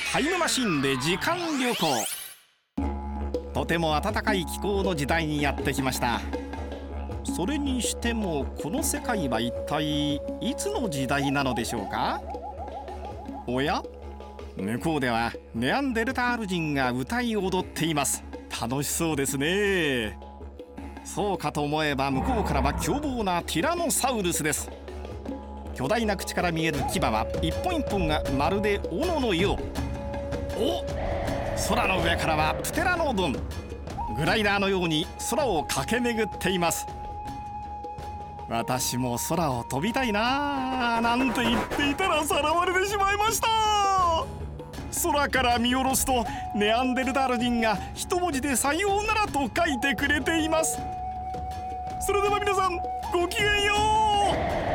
タイムマシンで時間旅行。とても暖かい気候の時代にやってきました。それにしてもこの世界は一体いつの時代なのでしょうか。おや、向こうではネアンデルタール人が歌い踊っています。楽しそうですね。そうかと思えば向こうからは凶暴なティラノサウルスです。巨大な口から見える牙は一本一本がまるで斧のよう。お、空の上からはプテラノドン、グライダーのように空を駆け巡っています。私も空を飛びたいななんて言っていたらさらわれてしまいました。空から見下ろすとネアンデルタール人が一文字でさようならと書いてくれています。それでは皆さんごきげんよう。